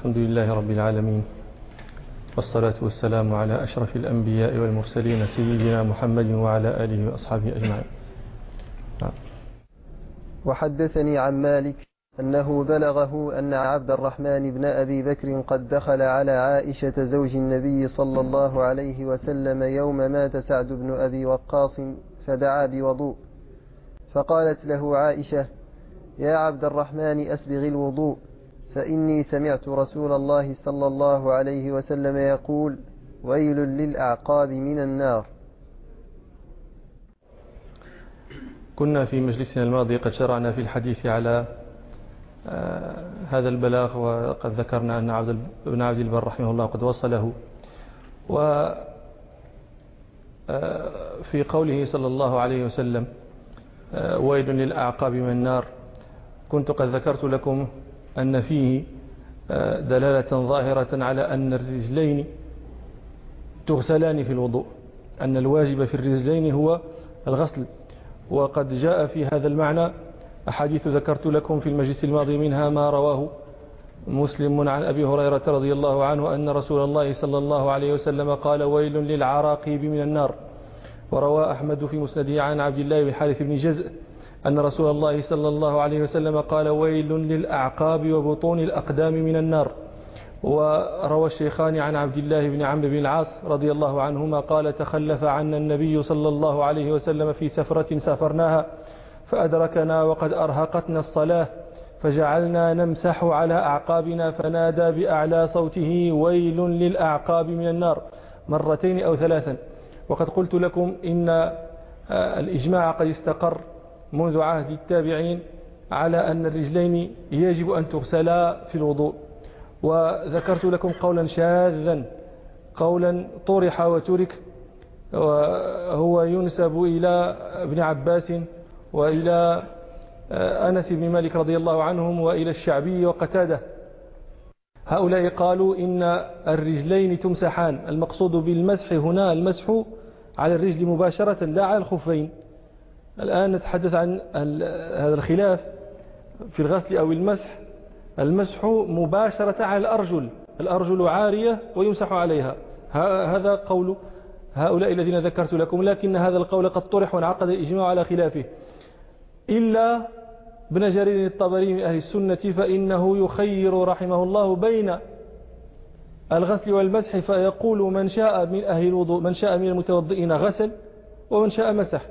الحمد لله رب العالمين، والصلاة والسلام على أشرف الأنبياء والمرسلين سيدنا محمد وعلى آله وأصحابه أجمعين. وحدثني عن مالك أنه بلغه أن عبد الرحمن بن أبي بكر قد دخل على عائشة زوج النبي صلى الله عليه وسلم يوم مات سعد بن أبي وقاص فدعا بوضوء، فقالت له عائشة: يا عبد الرحمن أسبغ الوضوء، فإني سمعت رسول الله صلى الله عليه وسلم يقول: ويل للأعقاب من النار. كنا في مجلسنا الماضي قد شرعنا في الحديث على هذا البلاغ، وقد ذكرنا أن ابن عبد البر رحمه الله قد وصله. وفي قوله صلى الله عليه وسلم ويل للأعقاب من النار، كنت قد ذكرت لكم أن فيه دلالة ظاهرة على أن الرجلين تغسلان في الوضوء، أن الواجب في الرجلين هو الغسل. وقد جاء في هذا المعنى أحاديث ذكرت لكم في المجلس الماضي، منها ما رواه مسلم عن أبي هريرة رضي الله عنه أن رسول الله صلى الله عليه وسلم قال: ويل للعراقيب من النار. وروى أحمد في مسنده عن عبد الله بن حارث بن جزء أن رسول الله صلى الله عليه وسلم قال: ويل للأعقاب وبطون الأقدام من النار. وروى الشيخان عن عبد الله بن عمرو بن العاص رضي الله عنهما قال: تخلف عنا النبي صلى الله عليه وسلم في سفرة سافرناها فأدركنا وقد أرهقتنا الصلاة، فجعلنا نمسح على أعقابنا، فنادى بأعلى صوته: ويل للأعقاب من النار، مرتين أو ثلاثا. وقد قلت لكم إن الإجماع قد استقر منذ عهد التابعين على أن الرجلين يجب أن تغسلا في الوضوء. وذكرت لكم قولا شاذا، قولا طرح وترك، وهو ينسب إلى ابن عباس وإلى أنس بن مالك رضي الله عنهم وإلى الشعبي وقتاده. هؤلاء قالوا إن الرجلين تمسحان، المقصود بالمسح هنا المسح على الرجل مباشرة لا على الخفين. الآن نتحدث عن هذا الخلاف في الغسل أو المسح. المسح مباشرة على الأرجل عارية ويمسح عليها، هذا قول هؤلاء الذين ذكرت لكم. لكن هذا القول قد طرح وانعقد الإجماع على خلافه، إلا ابن جرير الطبري من أهل السنة، فإنه يخير رحمه الله بين الغسل والمسح، فيقول: من شاء من أهل الوضوء، من شاء من المتوضئين غسل، ومن شاء مسح.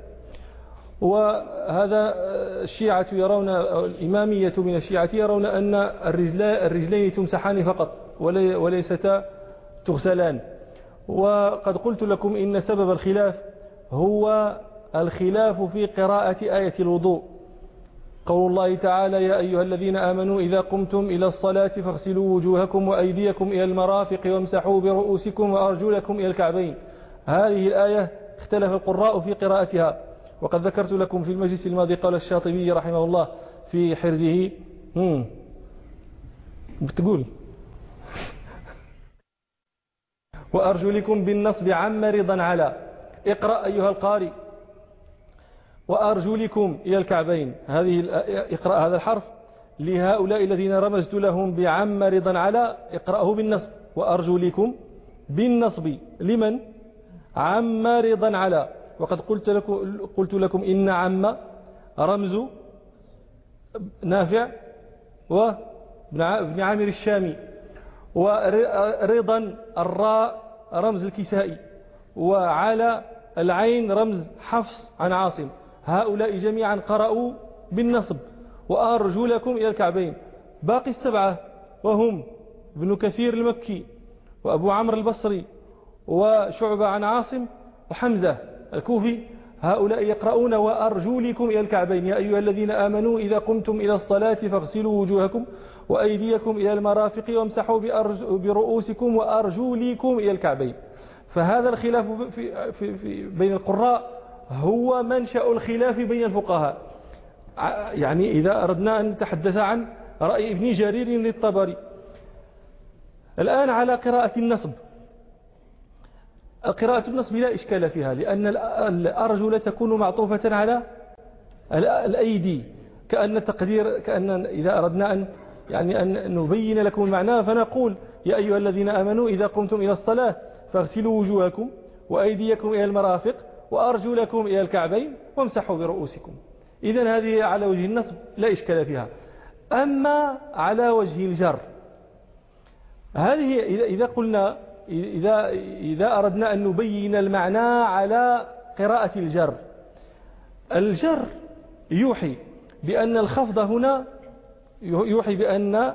وهذا الشيعة يرون، الإمامية من الشيعة يرون أن الرجلين تمسحان فقط وليستا تغسلان. وقد قلت لكم إن سبب الخلاف هو الخلاف في قراءة آية الوضوء. قول الله تعالى: يا أيها الذين آمنوا إذا قمتم إلى الصلاة فاغسلوا وجوهكم وأيديكم إلى المرافق وامسحوا برؤوسكم وأرجلكم إلى الكعبين. هذه الآية اختلف القراء في قراءتها. وقد ذكرت لكم في المجلس الماضي قال الشاطبي رحمه الله في حرزه بتقول: وأرجلكم بالنصب عم رضا على. اقرأ أيها القارئ: وأرجلكم إلى الكعبين. اقرأ هذا الحرف لهؤلاء الذين رمزت لهم بعم رضا على، اقرأه بالنصب: وأرجلكم بالنصب لمن؟ عم رضا على. وقد قلت لكم إن عم رمز نافع وابن عامر الشامي، ورضا الراء رمز الكسائي، وعلى العين رمز حفص عن عاصم. هؤلاء جميعا قرأوا بالنصب: وأرجلكم إلى الكعبين. باقي السبعة وهم ابن كثير المكي وأبو عمرو البصري وشعبة عن عاصم وحمزة الكوفي، هؤلاء يقرؤون: وأرجلكم إلى الكعبين. يا أيها الذين آمنوا إذا قمتم إلى الصلاة فاغسلوا وجوهكم وأيديكم إلى المرافق وامسحوا برؤوسكم وأرجلكم إلى الكعبين. فهذا الخلاف في بين القراء هو منشأ الخلاف بين الفقهاء. يعني إذا أردنا أن نتحدث عن رأي ابن جرير للطبري. الآن على قراءة النصب. قراءة النصب لا إشكال فيها، لأن الأرجل تكون معطوفة على الأيدي، كأن إذا أردنا أن يعني أن نبين لكم المعنى، فنقول يا أيها الذين آمنوا إذا قمتم إلى الصلاة فاغسلوا وجوهكم وأيديكم إلى المرافق وأرجلكم إلى الكعبين وامسحوا برؤوسكم. إذن هذه على وجه النصب لا إشكال فيها. أما على وجه الجر، هذه إذا قلنا إذا أردنا أن نبين المعنى على قراءة الجر، الجر يوحي بأن الخفض هنا يوحي بأن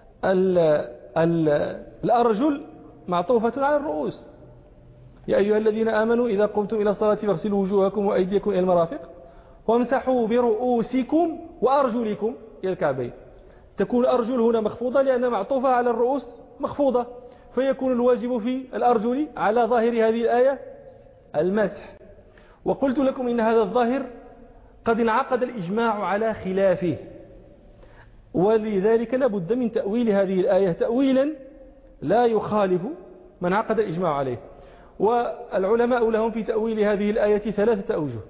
الأرجل معطوفة على الرؤوس. يا أيها الذين آمنوا إذا قمتم إلى الصلاة فاغسلوا وجوهكم وأيديكم إلى المرافق وامسحوا برؤوسكم وأرجلكم إلى الكعبين. تكون الأرجل هنا مخفوضة لأنها معطوفة على الرؤوس مخفوضة، فيكون الواجب في الأرجل على ظاهر هذه الآية المسح. وقلت لكم إن هذا الظاهر قد انعقد الإجماع على خلافه، ولذلك لابد من تأويل هذه الآية تأويلا لا يخالف ما انعقد الإجماع عليه. والعلماء لهم في تأويل هذه الآية ثلاثة أوجه.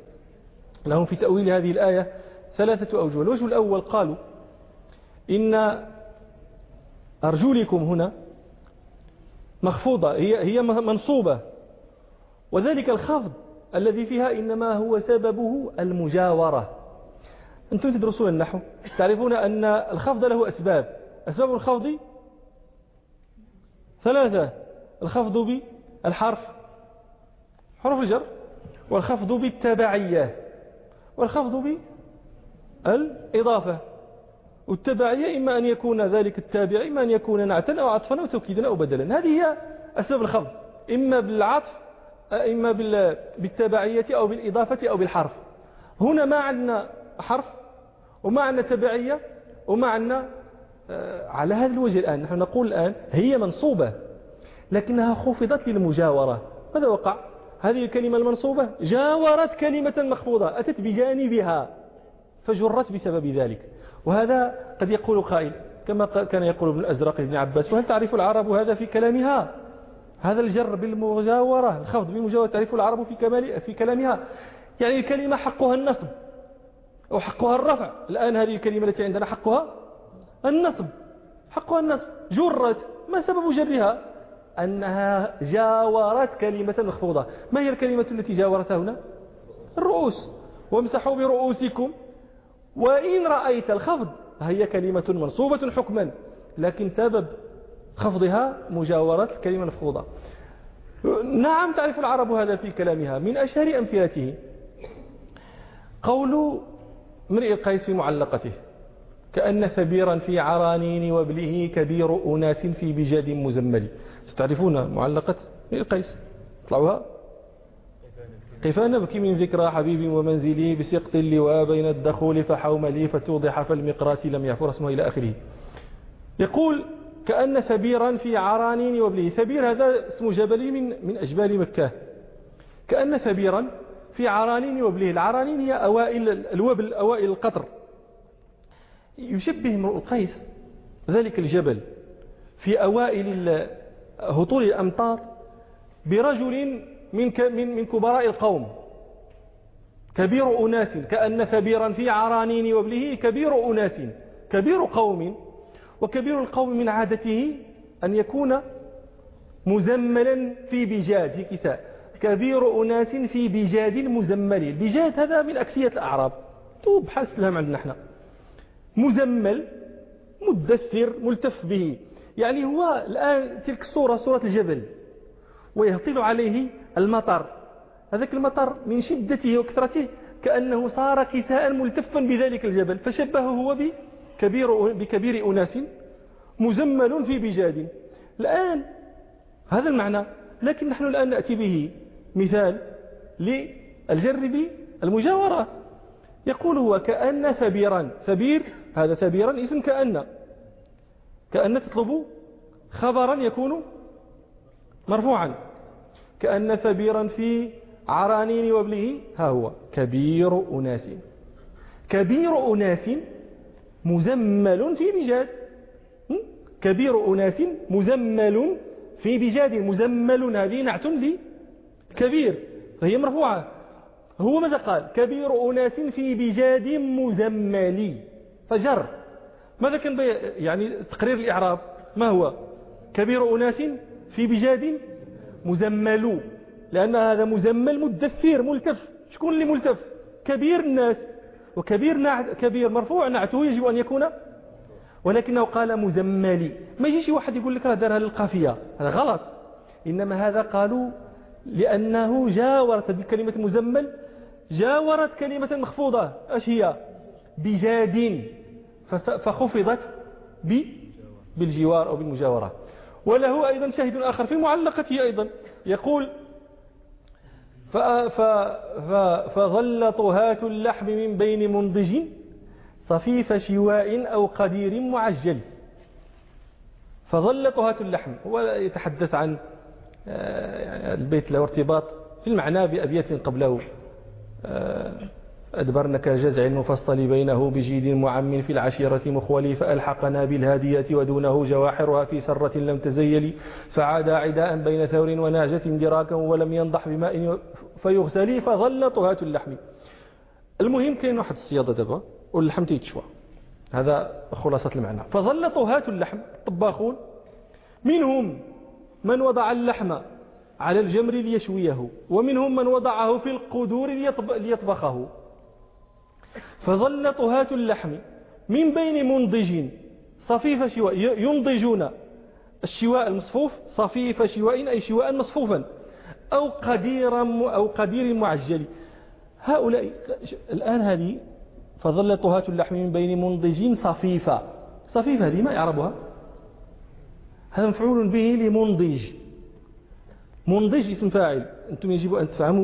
الوجه الأول قالوا إن أرجلكم هنا مخفوضة، هي منصوبة، وذلك الخفض الذي فيها إنما هو سببه المجاورة. أنتم تدرسون النحو تعرفون أن الخفض له أسباب الخفض ثلاثة: الخفض بالحرف حروف الجر، والخفض بالتبعية، والخفض بالإضافة. والتبعية إما أن يكون ذلك التابع إما أن يكون نعتا أو عطفا أو توكيدا أو بدلا. هذه هي أسباب الخفض، إما بالعطف إما بالتبعية أو بالإضافة أو بالحرف. هنا ما عندنا حرف وما عندنا تبعية وما عندنا على هذا الوجه. الآن نحن نقول الآن هي منصوبة لكنها خفضت للمجاورة. ماذا وقع؟ هذه الكلمة المنصوبة جاورت كلمة مخفوضة، أتت بجانبها فجرت بسبب ذلك. وهذا قد يقول قائل كما كان يقول ابن الأزرق ابن عباس: وهل تعرف العرب هذا في كلامها؟ هذا الجر بالمجاورة، الخفض بالمجاورة تعرف العرب في كلامها، يعني الكلمة حقها النصب أو حقها الرفع. الآن هذه الكلمة التي عندنا حقها النصب، جرت. ما سبب جرها؟ أنها جاورت كلمة مخفوضة. ما هي الكلمة التي جاورتها هنا؟ الرؤوس. وامسحوا برؤوسكم. وإن رأيت الخفض هي كلمة منصوبة حكما، لكن سبب خفضها مجاورة الكلمة المخفوضة. نعم تعرف العرب هذا في كلامها. من أشهر أمثلته قول امرئ القيس في معلقته: كأن ثبيرا في عرانين وابله كبير أناس في بجاد مزمل. تعرفون معلقة امرئ القيس؟ اطلعوها: كيف نبكي من ذكرى حبيبي ومنزلي بسقط اللواء بين الدخول فحوملي فتوضح فالمقرات لم يعفر اسمه إلى آخره. يقول: كأن ثبيرا في عرانين وابله. ثبير هذا اسم جبل من أجبال مكة. كأن ثبيرا في عرانين وابله. العرانين هي أوائل الوبل، أوائل القطر. يشبه امرؤ القيس ذلك الجبل في أوائل هطول الأمطار برجل من كبراء القوم، كبير أناس. كأن ثبيرا في عرانين وابله كبير أناس، كبير قوم. وكبير القوم من عادته أن يكون مزملا في بجاد، في كساء. كبير أناس في بجاد مزمل. البجاد هذا من أكسية الأعراب، توب بحال السلام عندنا احنا. مزمل، مدثر، ملتف به. يعني هو الآن تلك الصورة صورة الجبل ويهطل عليه المطر. هذاك المطر من شدته وكثرته كأنه صار كساء ملتفا بذلك الجبل، فشبهه هو بكبير أناس مزمل في بجاد. الآن هذا المعنى، لكن نحن الآن نأتي به مثال للجر بالمجاورة. يقول هو: كأن ثبيرا. ثبير هذا ثبيرا اسم كأن تطلب خبرا يكون مرفوعا. كأن ثبيرا في عرانين وابله. ها هو كبير أناس. كبير أناس مزمل في بجاد. كبير أناس مزمل في بجاد. مزمل هذه نعت لكبير فهي مرفوعة. هو ماذا قال؟ كبير أناس في بجاد مزمل، فجر. ماذا كان يعني تقرير الإعراب ما هو؟ كبير أناس في بجاد مزمل، لأن هذا مزمل مدثر ملتف. شكون اللي ملتف؟ كبير الناس، وكبير كبير مرفوع نعته يجب أن يكون، ولكنه قال مزملي. ما يجيش واحد يقول لك راه دارها للقافية، هذا غلط. إنما هذا قالوا لأنه جاورت هذه الكلمة مزمل، جاورت كلمة مخفوضة. ايش هي؟ بجاد، فخفضت بالجوار أو بالمجاورة. وله أيضا شاهد آخر في معلقته أيضا يقول فظل طهاة اللحم من بين منضج صفيف شواء أو قدير معجل. فظل طهاة اللحم، هو يتحدث عن البيت له ارتباط في المعنى بأبيات قبله. أدبرن كجزع المفصل بينه بجيد معم في العشيرة مخولي، فألحقنا بالهادية ودونه جواحرها في سرة لم تزيل، فعاد عداء بين ثور وناجة دراكا ولم ينضح بماء فيغسلي، فظل طهاة اللحم. المهم كاين واحد الصيادة دابا واللحم تيتشوى، هذا خلاصة المعنى. فظل طهاة اللحم طباخون، منهم من وضع اللحم على الجمر ليشويه، ومنهم من وضعه في القدور ليطبخه. فظل طهاة اللحم من بين منضج صفيف شواء، ينضجون الشواء المصفوف، صفيف شواء أي شواء مصفوفا، أو قدير معجل. هؤلاء الآن هذه فظل طهاة اللحم من بين منضج صفيفة. صفيفة هذه ما يعربها؟ هذا مفعول به لمنضج. منضج اسم فاعل. أنتم يجب أن تفهموا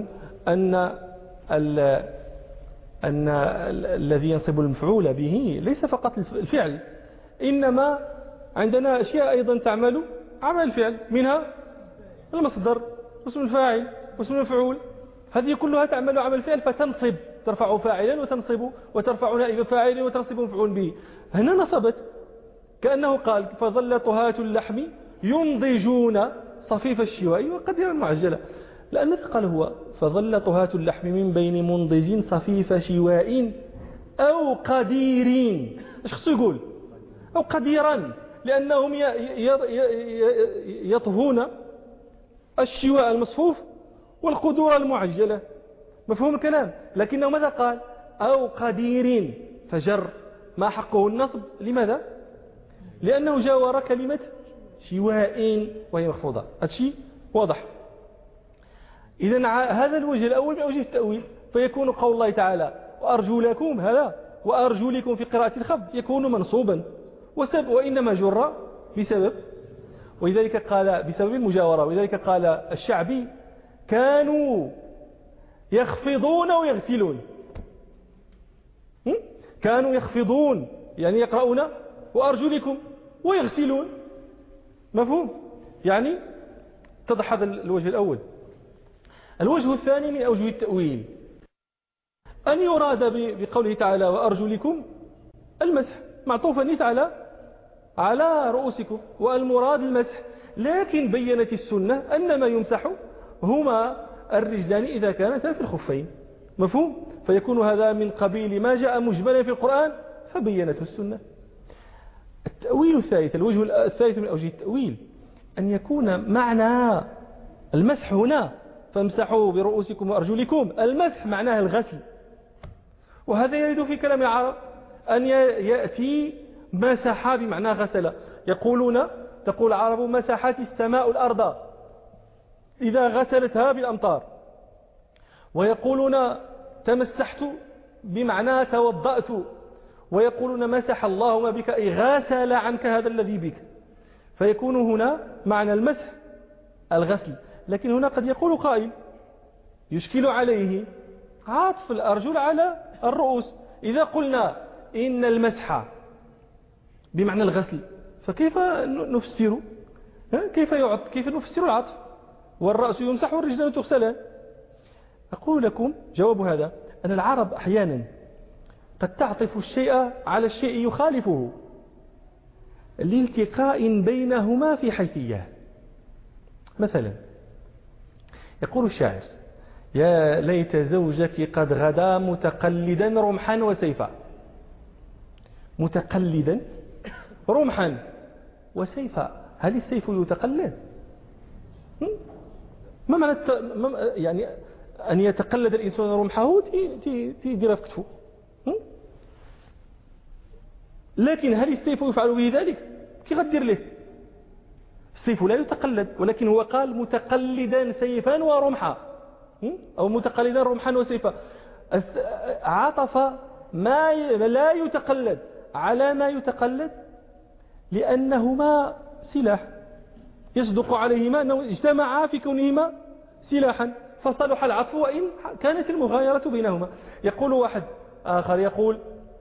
أن الذي ينصب المفعول به ليس فقط الفعل، إنما عندنا أشياء أيضا تعمل عمل الفعل، منها المصدر واسم الفاعل واسم المفعول، هذه كلها تعمل عمل الفعل، فتنصب، ترفع فاعلا وتنصب، وترفع نائب فاعل وتنصب مفعول به. هنا نصبت، كأنه قال فظل طهاة اللحم ينضجون صفيف الشواء وقديرا معجلا. لأنه قال هو فظل طهاة اللحم من بين منضج صفيف شواء أو قديرين. ايش خصو يقول؟ أو قديرا، لأنهم يطهون الشواء المصفوف والقدور المعجلة. مفهوم الكلام؟ لكنه ماذا قال؟ أو قديرين، فجر ما حقه النصب. لماذا؟ لأنه جاور كلمة شواء وهي مخفوضة. هذا شيء واضح. إذن هذا الوجه الأول من أوجه التأويل، فيكون قول الله تعالى وأرجو لكم، هذا وأرجو لكم في قراءة الخفض يكون منصوبا، وإنما جر بسبب، ولذلك قال بسبب المجاورة. ولذلك قال الشعبي كانوا يخفضون ويغسلون. كانوا يخفضون يعني يقرؤون وأرجو لكم ويغسلون. مفهوم؟ يعني اتضح هذا الوجه الأول. الوجه الثاني من أوجه التأويل أن يراد بقوله تعالى وأرجلكم المسح معطوفا على رؤوسكم، والمراد المسح. لكن بينت السنة أن ما يمسح هما الرجلان إذا كانتا في الخفين. مفهوم؟ فيكون هذا من قبيل ما جاء مجملا في القرآن فبينته السنة. التأويل الثالث، الوجه الثالث من أوجه التأويل أن يكون معنى المسح هنا فامسحوا برؤوسكم وأرجلكم، المسح معناه الغسل. وهذا يرد في كلام العرب أن يأتي مسح بمعنى غسل. تقول العرب مسحت السماء الأرض إذا غسلتها بالأمطار، ويقولون تمسحت بمعنى توضأت، ويقولون مسح الله ما بك أي غسل عنك هذا الذي بك. فيكون هنا معنى المسح الغسل. لكن هنا قد يقول قائل يشكل عليه عطف الأرجل على الرؤوس. إذا قلنا إن المسح بمعنى الغسل فكيف نفسر؟ كيف نفسر العطف؟ والرأس يمسح والرجلان تغسلان. أقول لكم جواب هذا أن العرب أحيانا قد تعطف الشيء على الشيء يخالفه لالتقاء بينهما في حيثية. مثلا يقول الشاعر يا ليت زوجك قد غدا متقلدا رمحا وسيفا. متقلدا رمحا وسيفا، هل السيف يتقلد؟ ما معنى يعني أن يتقلد الإنسان رمحه تيدير في كتفه؟ لكن هل السيف يفعل به ذلك؟ كي غدير له؟ السيف لا يتقلد، ولكن هو قال متقلدا سيفا ورمحا، أو متقلدا رمحا وسيفا. عطف ما لا يتقلد على ما يتقلد لأنهما سلاح، يصدق عليهما أنه اجتمعا في كونهما سلاحا، فصلح العطف وإن كانت المغايرة بينهما. يقول واحد آخر يقول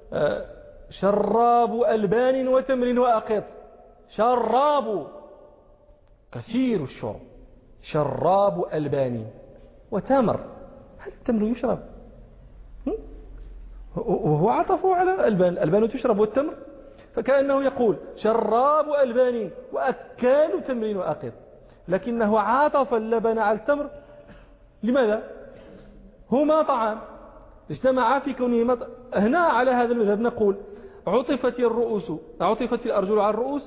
شراب ألبان وتمر وأقط. شراب كثير الشرب، شراب ألبان وتمر، هل التمر يشرب؟ وهو عطفه على الألبان، الألبان تشرب والتمر، فكأنه يقول شراب ألبان وأكال تمر وأقط، لكنه عطف اللبن على التمر. لماذا؟ هما طعام اجتمعا في كونهما. هنا على هذا المذهب نقول عطفت الأرجل على الرؤوس،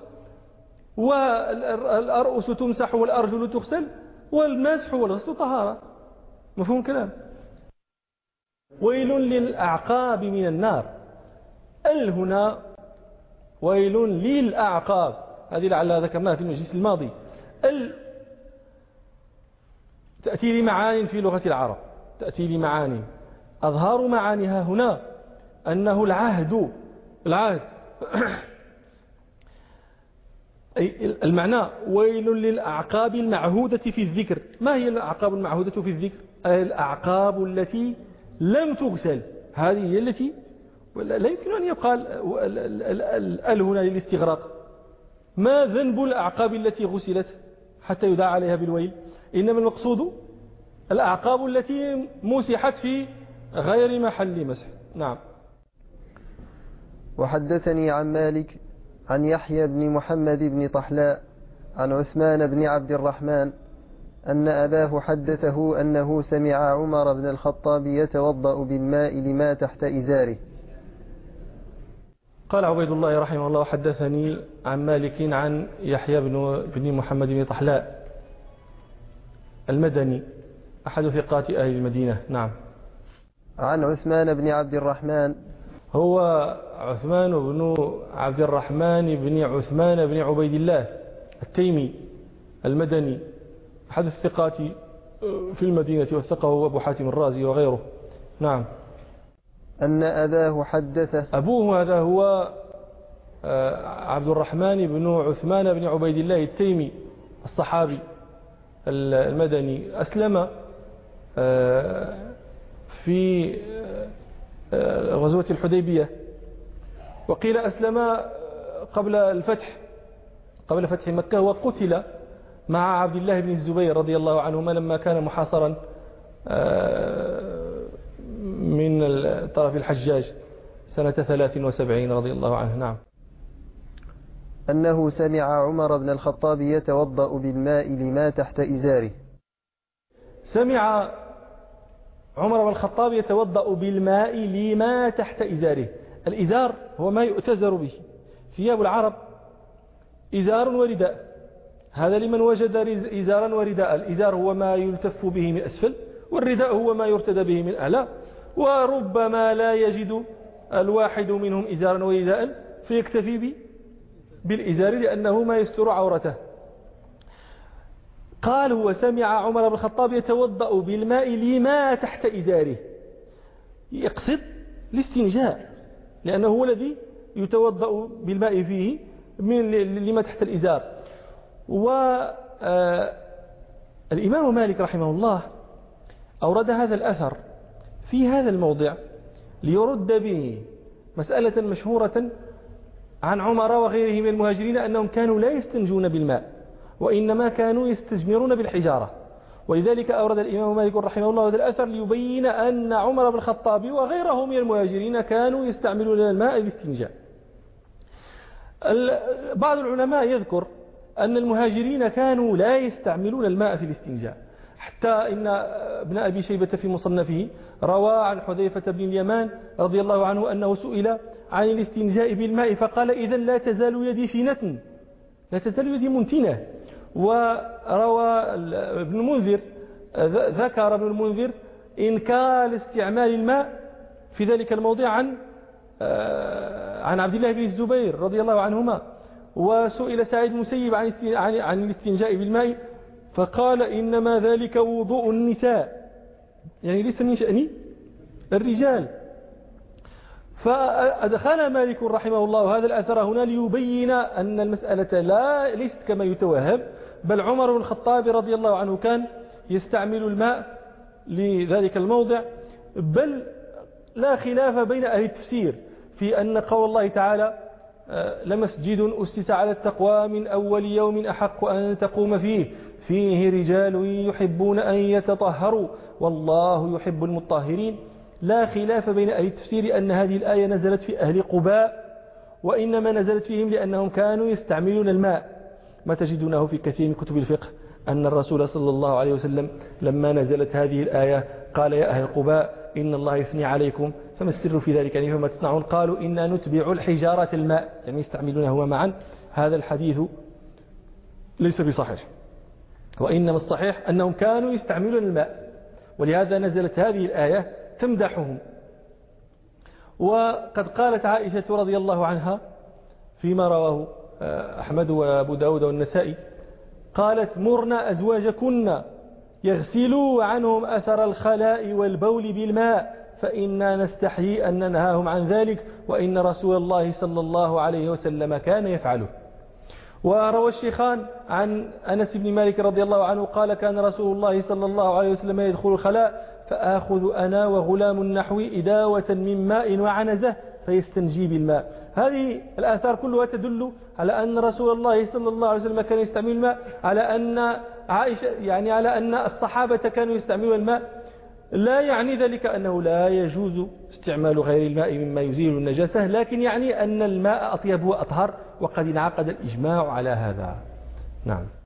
والرؤوس تمسح والأرجل تغسل، والمسح والغسل طهارة. مفهوم كلام؟ ويل للأعقاب من النار. هنا ويل للأعقاب، هذه لعلها ذكرناها في المجلس الماضي. تأتي لمعان في لغة العرب، تأتي لمعاني، أظهر معانيها هنا أنه العهد المعنى ويل للأعقاب المعهودة في الذكر. ما هي الأعقاب المعهودة في الذكر؟ الأعقاب التي لم تغسل، هذه هي التي لا يمكن أن يقال هنا للاستغراق. ما ذنب الأعقاب التي غسلت حتى يدعى عليها بالويل؟ إنما المقصود الأعقاب التي مسحت في غير محل مسح. نعم. وحدثني عن مالك عن يحيى بن محمد بن طحلاء عن عثمان بن عبد الرحمن أن أباه حدثه أنه سمع عمر بن الخطاب يتوضأ بالماء لما تحت إزاره. قال عبيد الله رحمه الله حدثني عن مالك عن يحيى بن محمد بن طحلاء المدني أحد ثقات أهل المدينة. نعم. عن عثمان بن عبد الرحمن، هو عثمان بن عبد الرحمن بن عثمان بن عبيد الله التيمي المدني أحد الثقات في المدينة، وثقه أبو حاتم الرازي وغيره. نعم. أن أباه حدثه، أبوه هذا هو عبد الرحمن بن عثمان بن عبيد الله التيمي الصحابي المدني، أسلم في غزوة الحديبية، وقيل أسلم قبل فتح مكة، وقتل مع عبد الله بن الزبير رضي الله عنهما لما كان محاصرا من طرف الحجاج سنة 73 رضي الله عنه. نعم. أنه سمع عمر بن الخطاب يتوضأ بالماء لما تحت إزاره. سمع عمر بن الخطاب يتوضأ بالماء لما تحت إزاره. الإزار هو ما يؤتزر به، ثياب العرب إزار ورداء، هذا لمن وجد إزارا ورداء. الإزار هو ما يلتف به من أسفل، والرداء هو ما يرتدى به من أعلى، وربما لا يجد الواحد منهم إزارا ورداء فيكتفي بالإزار لأنه ما يستر عورته. قال هو سمع عمر بن الخطاب يتوضأ بالماء لما تحت إزاره، يقصد الاستنجاء، لأنه هو الذي يتوضأ بالماء فيه لما تحت الإزار. والإمام مالك رحمه الله أورد هذا الأثر في هذا الموضع ليرد به مسألة مشهورة عن عمر وغيره من المهاجرين أنهم كانوا لا يستنجون بالماء، وإنما كانوا يستجمرون بالحجارة. ولذلك أورد الإمام مالك رحمه الله هذا الأثر ليبين أن عمر بن الخطاب وغيره من المهاجرين كانوا يستعملون الماء للاستنجاء. بعض العلماء يذكر أن المهاجرين كانوا لا يستعملون الماء في الاستنجاء، حتى إن ابن أبي شيبة في مصنفه روى عن حذيفة بن اليمان رضي الله عنه أنه سئل عن الاستنجاء بالماء فقال إذن لا تزال يدي في نتن، لا تزال يدي منتنة. وروى ابن المنذر، ذكر ابن المنذر إنكار استعمال الماء في ذلك الموضع عن عبد الله بن الزبير رضي الله عنهما. وسئل سعيد المسيب عن الاستنجاء بالماء فقال إنما ذلك وضوء النساء، يعني ليس من شأن الرجال. فأدخل مالك رحمه الله هذا الأثر هنا ليبين أن المسألة ليست كما يتوهم، بل عمر بن الخطاب رضي الله عنه كان يستعمل الماء لذلك الموضع. بل لا خلاف بين أهل التفسير في أن قول الله تعالى لمسجد أسس على التقوى من أول يوم أحق أن تقوم فيه رجال يحبون أن يتطهروا والله يحب المطهرين. لا خلاف بين أهل التفسير أن هذه الآية نزلت في أهل قباء، وإنما نزلت فيهم لأنهم كانوا يستعملون الماء. ما تجدونه في كثير من كتب الفقه أن الرسول صلى الله عليه وسلم لما نزلت هذه الآية قال يا أهل قباء إن الله يثني عليكم فما السر في ذلك، يعني فما تصنعون؟ قالوا إنا نتبع الحجارة الماء، يعني يستعملونهما معا. هذا الحديث ليس بصحيح، وإنما الصحيح أنهم كانوا يستعملون الماء، ولهذا نزلت هذه الآية تمدحهم. وقد قالت عائشة رضي الله عنها فيما رواه أحمد وأبو داود والنسائي قالت مرنا أزواجكن يغسلوا عنهم أثر الخلاء والبول بالماء فإنا نستحيي أن ننهاهم عن ذلك وإن رسول الله صلى الله عليه وسلم كان يفعله. وروى الشيخان عن أنس بن مالك رضي الله عنه قال كان رسول الله صلى الله عليه وسلم يدخل الخلاء فآخذ أنا وغلام النحو إداوة من ماء وعنزة فيستنجي بالماء. هذه الآثار كلها تدل على أن رسول الله صلى الله عليه وسلم كان يستعمل الماء، على أن عائشة يعني على أن الصحابة كانوا يستعملون الماء. لا يعني ذلك أنه لا يجوز استعمال غير الماء مما يزيل النجاسة، لكن يعني أن الماء أطيب وأطهر، وقد انعقد الإجماع على هذا. نعم.